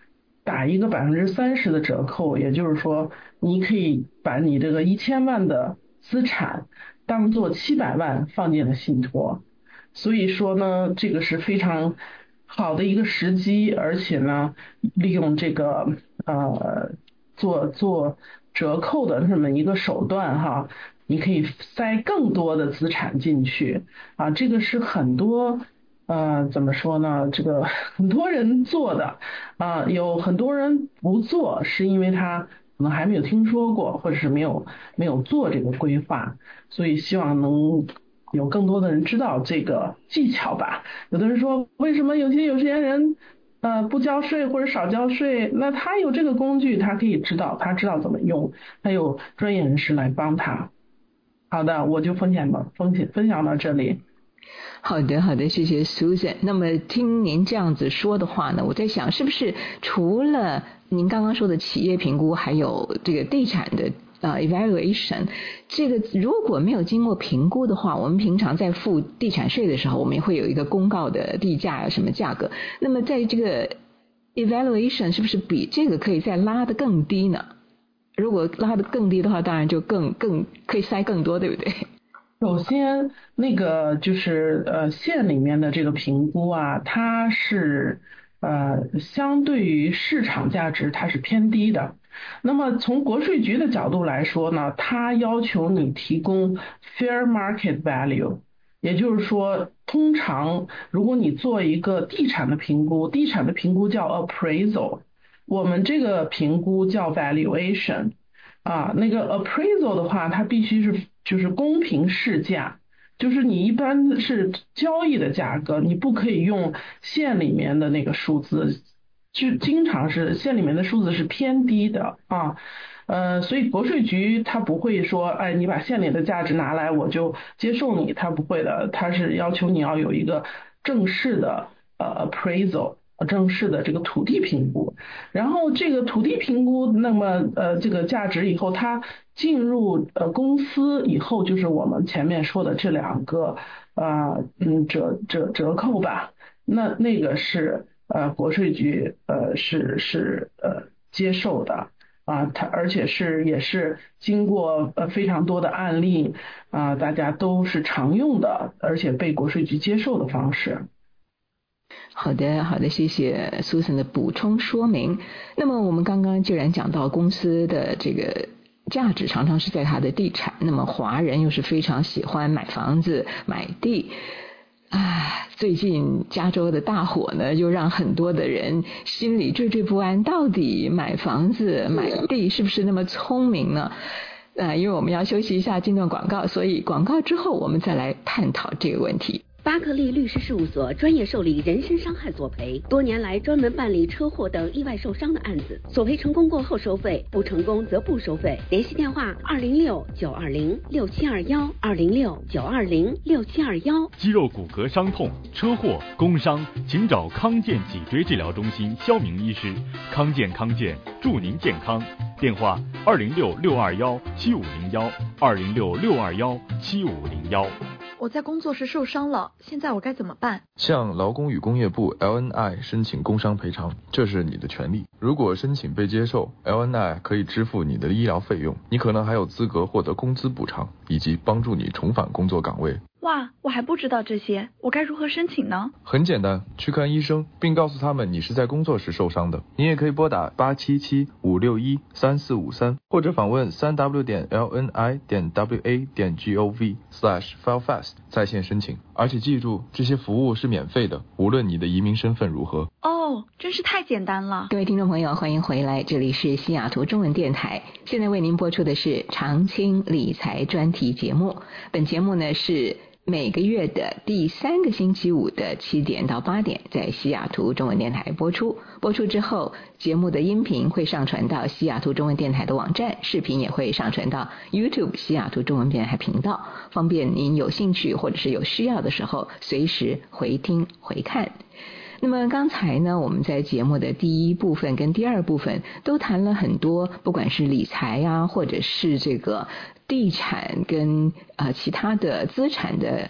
打一个百分之三十的折扣，也就是说，你可以把你这个一千万的资产当做七百万放进了信托。所以说呢，这个是非常好的一个时机，而且呢，利用这个呃做做折扣的这么一个手段哈，你可以塞更多的资产进去啊，这个是很多呃怎么说呢，这个很多人做的啊，有很多人不做，是因为他可能还没有听说过，或者是没有没有做这个规划，所以希望能有更多的人知道这个技巧吧。有的人说，为什么有些有些人呃不交税或者少交税？那他有这个工具，他可以知道，他知道怎么用，他有专业人士来帮他。好的，我就分享到分享分享到这里。 好的，好的，谢谢 Susan。那么听您这样子说的话呢，我在想，是不是除了您刚刚说的企业评估，还有这个地产的呃 evaluation， 这个如果没有经过评估的话，我们平常在付地产税的时候，我们也会有一个公告的地价什么价格。那么在这个 evaluation 是不是比这个可以再拉得更低呢？如果拉得更低的话，当然就更更可以塞更多，对不对？ 首先，那个就是呃县里面的这个评估啊，它是呃相对于市场价值它是偏低的。那么从国税局的角度来说呢，它要求你提供 fair market value， 也就是说，通常如果你做一个地产的评估，地产的评估叫 appraisal， 我们这个评估叫 valuation。啊，那个 appraisal 的话，它必须是就是公平市价，就是你一般是交易的价格，你不可以用县里面的那个数字，就经常是县里面的数字是偏低的啊，呃，所以国税局它不会说，哎，你把县里的价值拿来我就接受你，它不会的，它是要求你要有一个正式的呃 appraisal。正式的这个土地评估，然后这个土地评估，那么呃这个价值以后，它进入呃公司以后，就是我们前面说的这两个啊嗯折折折扣吧，那那个是呃国税局呃是是呃接受的啊，它而且是也是经过呃非常多的案例啊，大家都是常用的，而且被国税局接受的方式。 好的，好的，谢谢 Susan 的补充说明。那么我们刚刚既然讲到公司的这个价值常常是在它的地产，那么华人又是非常喜欢买房子、买地。啊，最近加州的大火呢，又让很多的人心里惴惴不安，到底买房子、买地是不是那么聪明呢？呃，因为我们要休息一下，进段广告，所以广告之后我们再来探讨这个问题。 巴克利律师事务所专业受理人身伤害索赔，多年来专门办理车祸等意外受伤的案子，索赔成功过后收费，不成功则不收费。联系电话二零六九二零六七二幺二零六九二零六七二幺。 肌肉骨骼伤痛、车祸、工伤，请找康健脊椎治疗中心肖明医师。康健康健，祝您健康。电话二零六六二幺七五零幺二零六六二幺七五零幺。 我在工作时受伤了，现在我该怎么办？ 向劳工与工业部 L N I 申请工伤赔偿，这是你的权利。如果申请被接受， L N I 可以支付你的医疗费用，你可能还有资格获得工资补偿，以及帮助你重返工作岗位。 哇，我还不知道这些，我该如何申请呢？ 很简单，去看医生，并告诉他们你是在工作时受伤的。你也可以拨打八七七五六一三四五三，或者访问三 w 点 l n i 点 w a 点 g o v slash file fast 在线申请。而且记住，这些服务是免费的，无论你的移民身份如何。 哦，真是太简单了。 各位听众朋友，欢迎回来，这里是西雅图中文电台，现在为您播出的是长青理财专题节目。本节目呢是每个月的第三个星期五的七点到八点，在西雅图中文电台播出。播出之后，节目的音频会上传到西雅图中文电台的网站，视频也会上传到 YouTube 西雅图中文电台频道，方便您有兴趣或者是有需要的时候随时回听回看。那么刚才呢，我们在节目的第一部分跟第二部分都谈了很多，不管是理财啊，或者是这个地产跟呃其他的资产的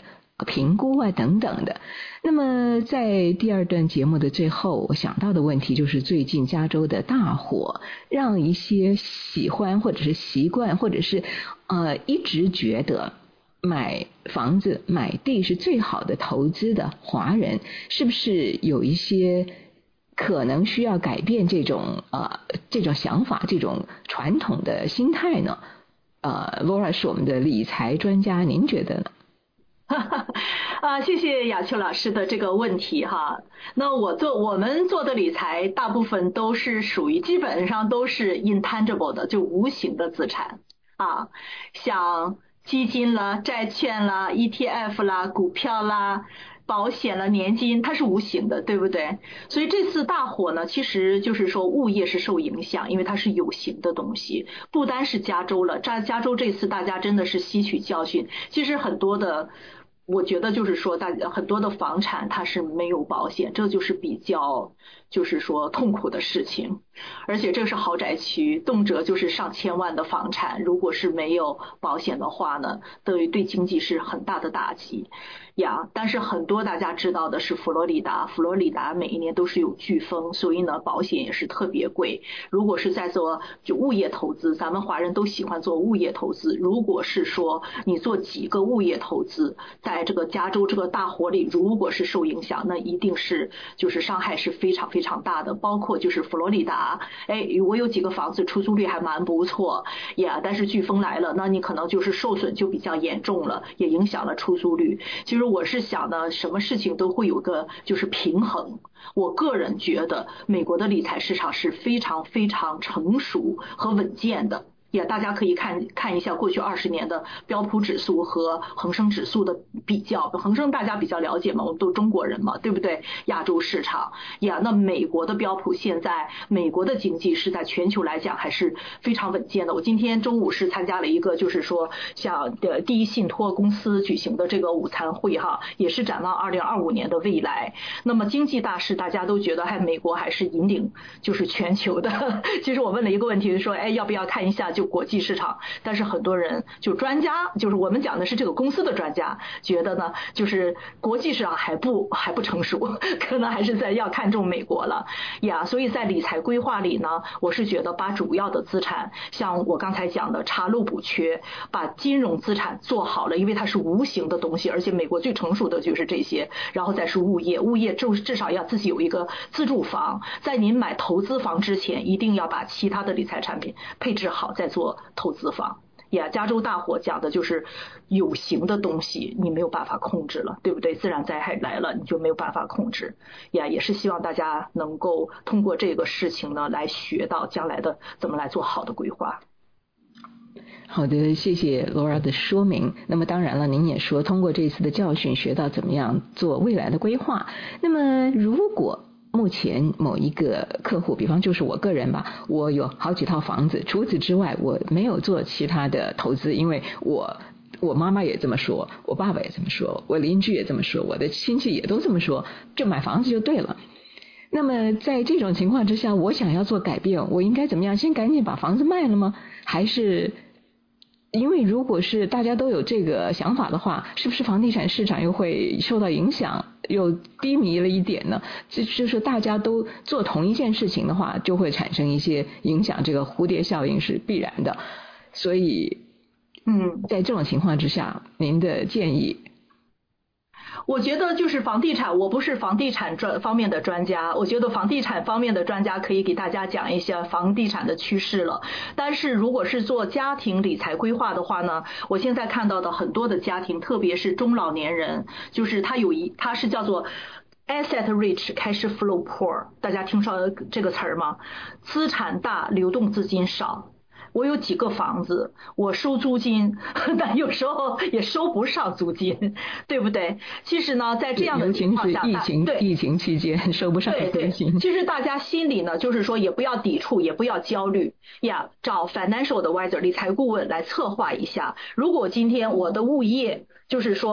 评估啊等等的。那么在第二段节目的最后，我想到的问题就是最近加州的大火，让一些喜欢或者是习惯或者是呃一直觉得买房子买地是最好的投资的华人，是不是有一些可能需要改变这种呃这种想法，这种传统的心态呢？呃 Laura 是我们的理财专家，您觉得呢？ 啊，谢谢雅秋老师的这个问题哈。那我做我们做的理财，大部分都是属于基本上都是 intangible 的，就无形的资产啊，像基金啦、债券啦、E T F 啦、股票啦、保险了、年金，它是无形的，对不对？所以这次大火呢，其实就是说物业是受影响，因为它是有形的东西，不单是加州了，加加州这次大家真的是吸取教训。其实很多的，我觉得就是说大家很多的房产它是没有保险，这就是比较就是说痛苦的事情。而且这是豪宅区，动辄就是上千万的房产，如果是没有保险的话呢，对对经济是很大的打击呀。但是很多大家知道的是佛罗里达，佛罗里达每一年都是有飓风，所以呢保险也是特别贵。如果是在做就物业投资，咱们华人都喜欢做物业投资，如果是说你做几个物业投资，在这个加州这个大火里如果是受影响，那一定是就是伤害是非常非常大的。包括就是佛罗里达，哎，我有几个房子出租率还蛮不错呀，但是飓风来了，那你可能就是受损就比较严重了，也影响了出租率。其实我是想呢，什么事情都会有个就是平衡。我个人觉得美国的理财市场是非常非常成熟和稳健的。也大家可以看看一下过去二十年的标普指数和恒生指数的比较，恒生大家比较了解嘛，我们都中国人嘛，对不对？亚洲市场呀，那美国的标普现在，美国的经济是在全球来讲还是非常稳健的。我今天中午是参加了一个就是说像的第一信托公司举行的这个午餐会哈，也是展望二零二五年的未来。那么经济大势大家都觉得还美国还是引领就是全球的。其实我问了一个问题说，哎，要不要看一下就国际市场？但是很多人就专家，就是我们讲的是这个公司的专家，觉得呢，就是国际市场还不还不成熟，可能还是在要看重美国了呀。所以在理财规划里呢，我是觉得把主要的资产，像我刚才讲的查漏补缺，把金融资产做好了，因为它是无形的东西，而且美国最成熟的就是这些，然后再是物业，物业至至少要自己有一个自住房，在您买投资房之前，一定要把其他的理财产品配置好，再做投资房呀。加州大火讲的就是有形的东西你没有办法控制了，对不对？自然灾害来了你就没有办法控制呀。也是希望大家能够通过这个事情呢，来学到将来的怎么来做好的规划。 好的，谢谢 Laura 的说明。那么当然了，您也说通过这次的教训学到怎么样做未来的规划。那么如果目前某一个客户，比方就是我个人吧，我有好几套房子，除此之外我没有做其他的投资，因为我我妈妈也这么说，我爸爸也这么说，我邻居也这么说，我的亲戚也都这么说，就买房子就对了。那么在这种情况之下，我想要做改变，我应该怎么样？先赶紧把房子卖了吗？还是因为如果是大家都有这个想法的话，是不是房地产市场又会受到影响，又低迷了一点呢？就就是大家都做同一件事情的话，就会产生一些影响，这个蝴蝶效应是必然的。所以嗯，在这种情况之下，您的建议？ 我觉得就是房地产，我不是房地产专方面的专家，我觉得房地产方面的专家可以给大家讲一些房地产的趋势了。但是如果是做家庭理财规划的话呢，我现在看到的很多的家庭，特别是中老年人，就是他有一他是叫做asset rich cash flow poor， 大家听说这个词儿吗？资产大，流动资金少。我有几个房子，我收租金，但有时候也收不上租金，对不对？其实呢，在这样的情况下， 尤其是疫情对疫情期间收不上租金。 对对，其实大家心里呢，就是说也不要抵触，也不要焦虑呀，找 financial advisor 理财顾问来策划一下。如果今天我的物业就是说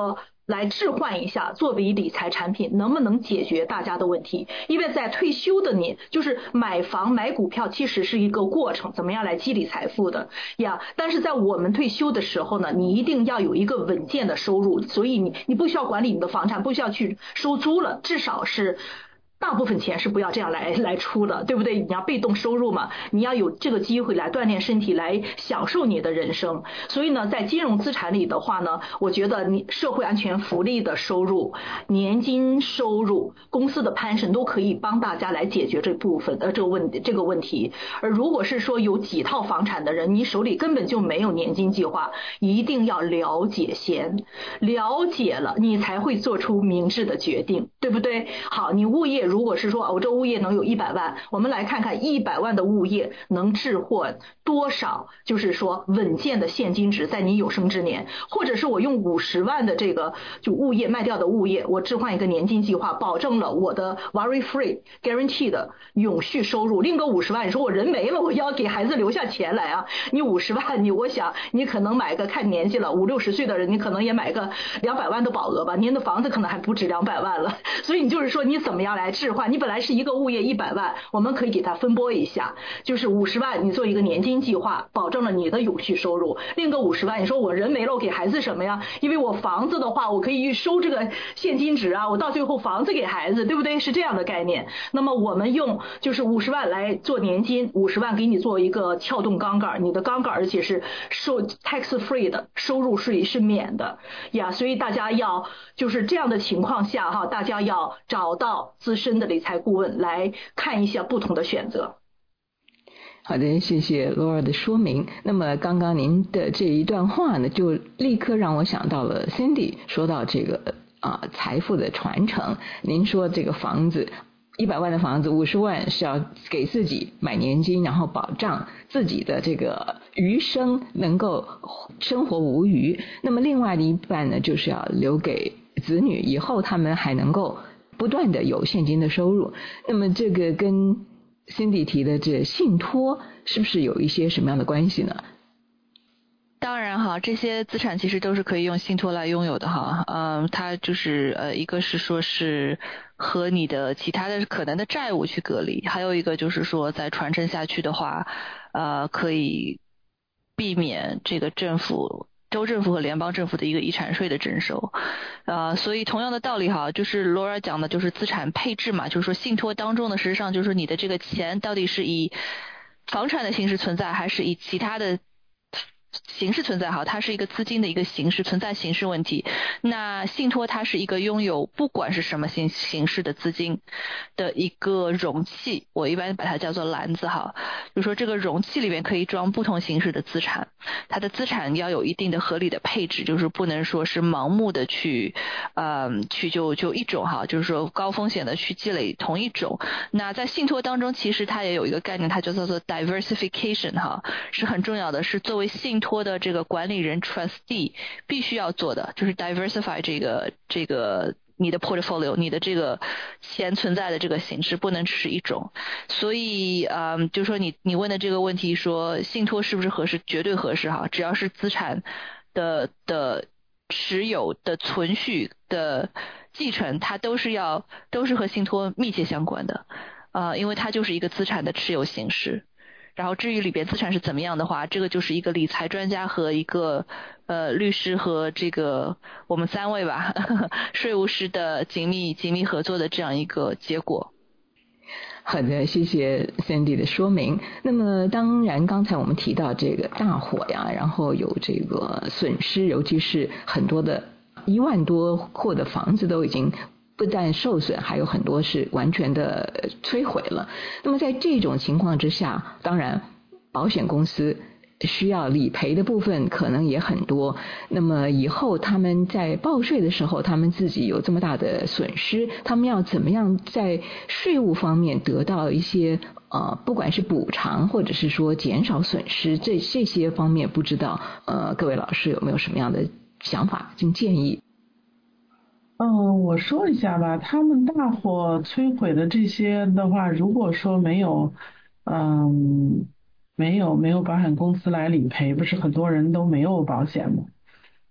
来置换一下，作为理财产品能不能解决大家的问题？因为在退休的你，就是买房买股票其实是一个过程，怎么样来积累财富的呀？但是在我们退休的时候呢，你一定要有一个稳健的收入，所以你你不需要管理你的房产，不需要去收租了，至少是大部分钱是不要这样来来出的，对不对？你要被动收入嘛，你要有这个机会来锻炼身体，来享受你的人生。所以呢，在金融资产里的话呢，我觉得你社会安全福利的收入、年金收入、公司的攀升都可以帮大家来解决这部分呃这个问这个问题。而如果是说有几套房产的人，你手里根本就没有年金计划，一定要了解先，了解了你才会做出明智的决定，对不对？好，你物业如果是说我这物业能有一百万，我们来看看一百万的物业能置换多少，就是说稳健的现金值在你有生之年，或者是我用五十万的这个就物业卖掉的物业，我置换一个年金计划，保证了我的 worry free guarantee 的永续收入。另个五十万，你说我人没了，我要给孩子留下钱来啊，你五十万，你我想你可能买个看年纪了五六十岁的人，你可能也买个两百万的保额吧，您的房子可能还不止两百万了。所以你就是说你怎么样来置换？你本来是一个物业一百万，我们可以给它分拨一下，就是五十万你做一个年金计划，保证了你的永续收入。另个五十万，你说我人没了，我给孩子什么呀？因为我房子的话，我可以预收这个现金值啊，我到最后房子给孩子，对不对？是这样的概念。那么我们用就是五十万来做年金，五十万给你做一个撬动杠杆，你的杠杆而且是收 tax free 的，收入税是免的呀。所以大家要就是这样的情况下哈，大家要找到资深的理财顾问来看一下不同的选择。 好的，谢谢 Laura 的说明。那么刚刚您的这一段话呢，就立刻让我想到了 Cindy 说到这个啊财富的传承。您说这个房子一百万的房子，五十万是要给自己买年金，然后保障自己的这个余生能够生活无虞。那么另外的一半呢，就是要留给子女，以后他们还能够不断的有现金的收入。那么这个跟 Cindy 提的这信托是不是有一些什么样的关系呢？ 当然哈，这些资产其实都是可以用信托来拥有的哈。嗯，它就是呃，一个是说是和你的其他的可能的债务去隔离，还有一个就是说在传承下去的话，呃，可以避免这个政府。州政府和联邦政府的一个遗产税的征收，呃，所以同样的道理哈，就是 Laura 讲的就是资产配置嘛，就是说信托当中呢，实际上就是说你的这个钱到底是以房产的形式存在，还是以其他的形式存在好，它是一个资金的一个形式，存在形式问题。那信托它是一个拥有不管是什么形形式的资金的一个容器，我一般把它叫做篮子哈。就是说这个容器里面可以装不同形式的资产，它的资产要有一定的合理的配置，就是不能说是盲目的去呃去就就一种哈，就是说高风险的去积累同一种。那在信托当中其实它也有一个概念，它就叫做 diversification 哈，是很重要的，是作为信托的这个管理人 trustee 必须要做的，就是 diversify 这个这个你的 portfolio， 你的这个钱存在的这个形式不能只是一种。所以嗯，就说你你问的这个问题说信托是不是合适，绝对合适哈，只要是资产的的持有的存续的继承，它都是要都是和信托密切相关的，呃，因为它就是一个资产的持有形式。然后至于里边资产是怎么样的话，这个就是一个理财专家和一个呃律师和这个我们三位吧呵呵税务师的紧密紧密合作的这样一个结果。 好的，谢谢 Cindy 的说明。那么当然刚才我们提到这个大火呀，然后有这个损失，尤其是很多的一万多户的房子都已经不但受损，还有很多是完全的摧毁了。那么在这种情况之下，当然保险公司需要理赔的部分可能也很多。那么以后他们在报税的时候，他们自己有这么大的损失，他们要怎么样在税务方面得到一些呃，不管是补偿或者是说减少损失，这这些方面不知道呃各位老师有没有什么样的想法及建议？ 嗯，我说一下吧，他们大火摧毁的这些的话，如果说没有，嗯，没有没有保险公司来理赔，不是很多人都没有保险吗？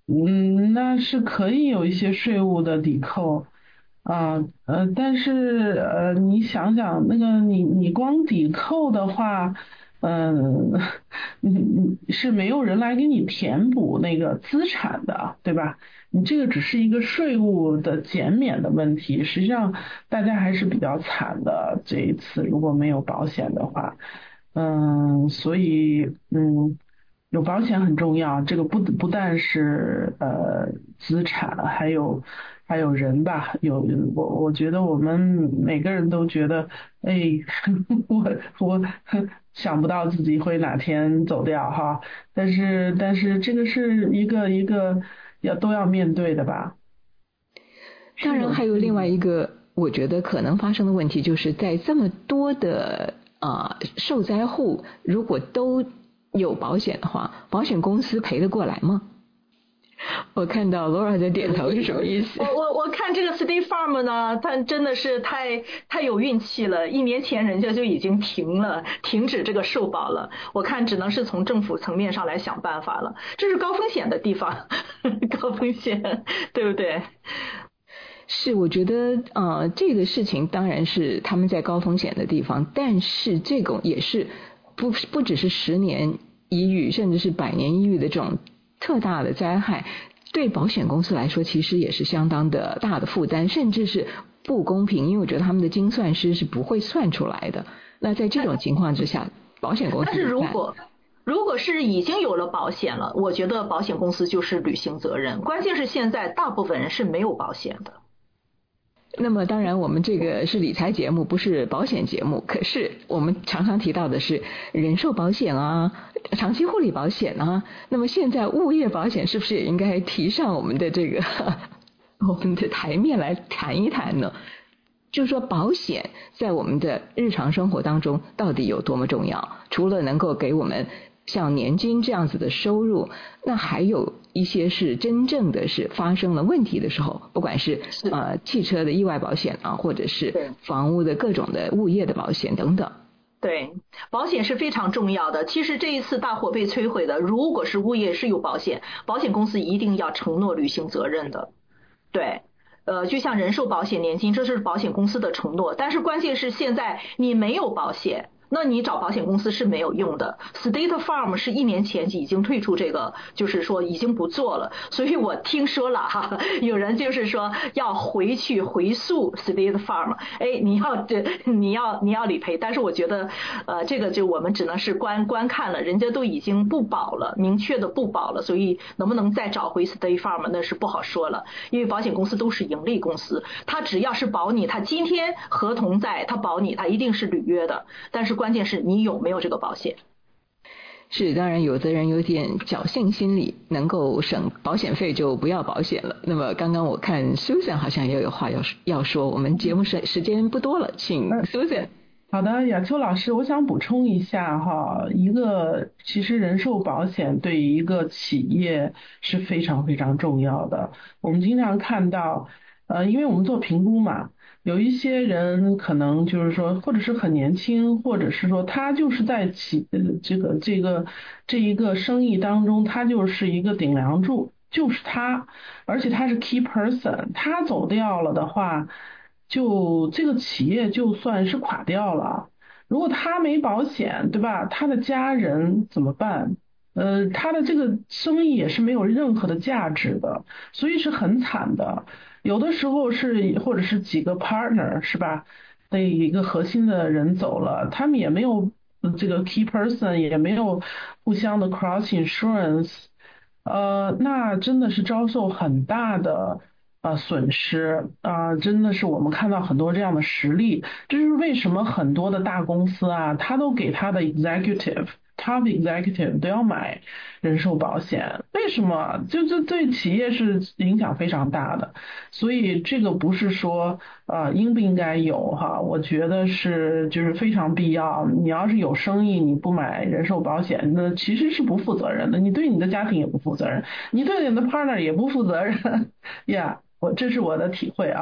嗯，那是可以有一些税务的抵扣。啊呃，但是呃，你想想那个你你光抵扣的话，嗯、呃，你你是没有人来给你填补那个资产的，对吧？你这个只是一个税务的减免的问题，实际上大家还是比较惨的。这一次如果没有保险的话，嗯，所以嗯。有保险很重要，这个不不但是呃资产，还有还有人吧。有我我觉得我们每个人都觉得，哎，我我想不到自己会哪天走掉哈。但是但是这个是一个一个要都要面对的吧。 当然还有另外一个我觉得可能发生的问题，就是在这么多的啊、呃、受灾户如果都有保险的话，保险公司赔得过来吗？我看到 Laura 在点头是什么意思？ 我我我看这个 State Farm 呢，它真的是太太有运气了，一年前人家就已经停了，停止这个受保了。我看只能是从政府层面上来想办法了，这是高风险的地方，高风险，对不对？ 是，我觉得呃，这个事情当然是他们在高风险的地方，但是这种也是不不只是十年一遇，甚至是百年一遇的这种特大的灾害，对保险公司来说其实也是相当的大的负担，甚至是不公平，因为我觉得他们的精算师是不会算出来的。那在这种情况之下，保险公司但是如果如果是已经有了保险了，我觉得保险公司就是履行责任。关键是现在大部分人是没有保险的。 那么当然我们这个是理财节目，不是保险节目，可是我们常常提到的是人寿保险啊，长期护理保险啊，那么现在物业保险是不是也应该提上我们的这个我们的台面来谈一谈呢？就是说保险在我们的日常生活当中到底有多么重要，除了能够给我们像年金这样子的收入，那还有一些是真正的是发生了问题的时候，不管是呃汽车的意外保险啊，或者是房屋的各种的物业的保险等等。 对，保险是非常重要的。其实这一次大火被摧毁的，如果是物业是有保险，保险公司一定要承诺履行责任的。对。呃，就像人寿保险、年金，这是保险公司的承诺。但是关键是现在你没有保险，那你找保险公司是没有用的。State Farm 是一年前已经退出这个，就是说已经不做了。所以我听说了哈，有人就是说要回去回溯 State Farm， 哎，你要这你要你要理赔。但是我觉得，呃，这个就我们只能是观观看了，人家都已经不保了，明确的不保了，所以能不能再找回 State Farm 那是不好说了。因为保险公司都是盈利公司，它只要是保你，它今天合同在，它保你，它一定是履约的。但是关键是你有没有这个保险。 是，当然有的人有点侥幸心理，能够省保险费就不要保险了。那么刚刚我看 Susan 好像也有话要要说，我们节目时时间不多了，请 Susan。 好的，雅秋老师，我想补充一下哈，一个其实人寿保险对于一个企业是非常非常重要的。我们经常看到，呃，因为我们做评估嘛，有一些人可能就是说，或者是很年轻，或者是说他就是在企呃这个这个这一个生意当中，他就是一个顶梁柱，就是他，而且他是 key person， 他走掉了的话，就这个企业就算是垮掉了。如果他没保险，对吧？他的家人怎么办？呃，他的这个生意也是没有任何的价值的，所以是很惨的。有的时候是或者是几个 partner 是吧？那一个核心的人走了，他们也没有这个 key person， 也没有互相的 cross insurance， 呃，那真的是遭受很大的呃损失啊、呃，真的是我们看到很多这样的实例。这是为什么很多的大公司啊，他都给他的 executive。Top executive 都要买人寿保险，为什么？就这对企业是影响非常大的，所以这个不是说呃应不应该有哈，我觉得是就是非常必要。你要是有生意你不买人寿保险，那其实是不负责任的，你对你的家庭也不负责任，你对你的 partner 也不负责任呀。yeah, 我这是我的体会啊。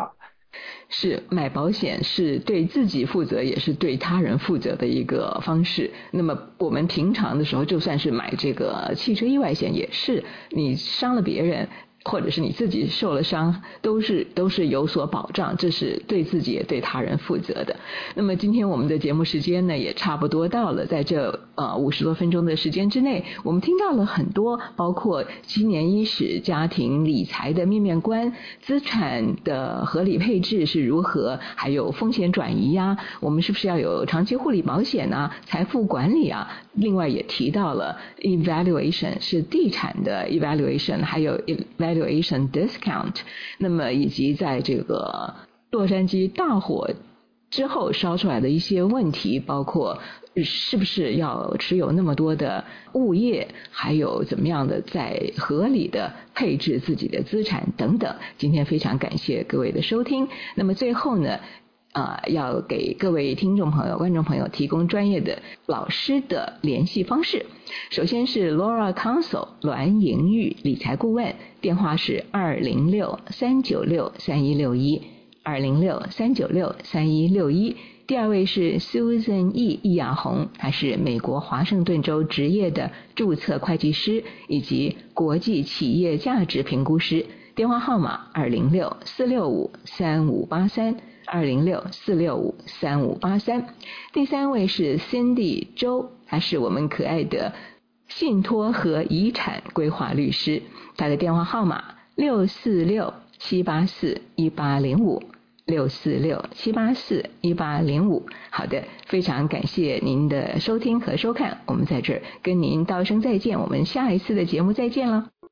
是买保险是对自己负责也是对他人负责的一个方式。那么我们平常的时候就算是买这个汽车意外险，也是你伤了别人或者是你自己受了伤，都是都是有所保障，这是对自己也对他人负责的。那么今天我们的节目时间呢也差不多到了，在这呃五十多分钟的时间之内，我们听到了很多，包括七年伊始、家庭理财的面面观、资产的合理配置是如何，还有风险转移呀、啊，我们是不是要有长期护理保险啊、财富管理啊？另外也提到了 evaluation 是地产的 evaluation， 还有 evaluation discount， 那么以及在这个洛杉矶大火之后烧出来的一些问题，包括是不是要持有那么多的物业，还有怎么样的在合理的配置自己的资产等等。今天非常感谢各位的收听。那么最后呢呃，要给各位听众朋友、观众朋友提供专业的老师的联系方式。首先是 Laura Council 栾莹玉理财顾问，电话是二零六三九六三一六一，二零六三九六三一六一。第二位是 Susan E 易雅红，她是美国华盛顿州执业的注册会计师以及国际企业价值评估师，电话号码二零六四六五三五八三。二零六四六五三五八三。第三位是 Cindy 周，她是我们可爱的信托和遗产规划律师，她的电话号码六四六七八四一八零五，六四六七八四一八零五。好的，非常感谢您的收听和收看，我们在这儿跟您道声再见，我们下一次的节目再见了。